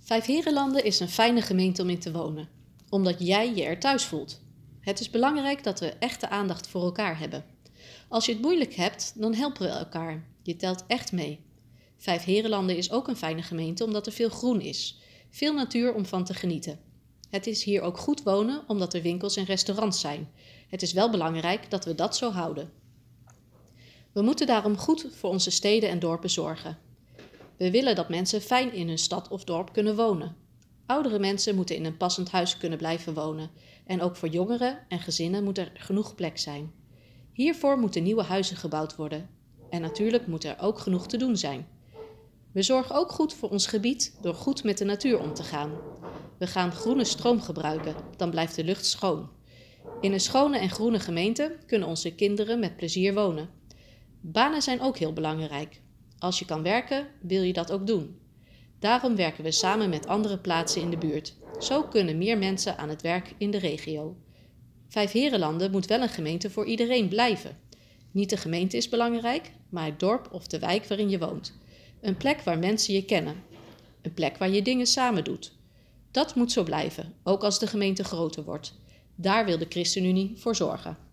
Vijfheerenlanden is een fijne gemeente om in te wonen, omdat jij je er thuis voelt. Het is belangrijk dat we echte aandacht voor elkaar hebben. Als je het moeilijk hebt, dan helpen we elkaar. Je telt echt mee. Vijfheerenlanden is ook een fijne gemeente omdat er veel groen is. Veel natuur om van te genieten. Het is hier ook goed wonen omdat er winkels en restaurants zijn. Het is wel belangrijk dat we dat zo houden. We moeten daarom goed voor onze steden en dorpen zorgen. We willen dat mensen fijn in hun stad of dorp kunnen wonen. Oudere mensen moeten in een passend huis kunnen blijven wonen. En ook voor jongeren en gezinnen moet er genoeg plek zijn. Hiervoor moeten nieuwe huizen gebouwd worden. En natuurlijk moet er ook genoeg te doen zijn. We zorgen ook goed voor ons gebied door goed met de natuur om te gaan. We gaan groene stroom gebruiken, dan blijft de lucht schoon. In een schone en groene gemeente kunnen onze kinderen met plezier wonen. Banen zijn ook heel belangrijk. Als je kan werken, wil je dat ook doen. Daarom werken we samen met andere plaatsen in de buurt. Zo kunnen meer mensen aan het werk in de regio. Vijfheerenlanden moet wel een gemeente voor iedereen blijven. Niet de gemeente is belangrijk, maar het dorp of de wijk waarin je woont. Een plek waar mensen je kennen. Een plek waar je dingen samen doet. Dat moet zo blijven, ook als de gemeente groter wordt. Daar wil de ChristenUnie voor zorgen.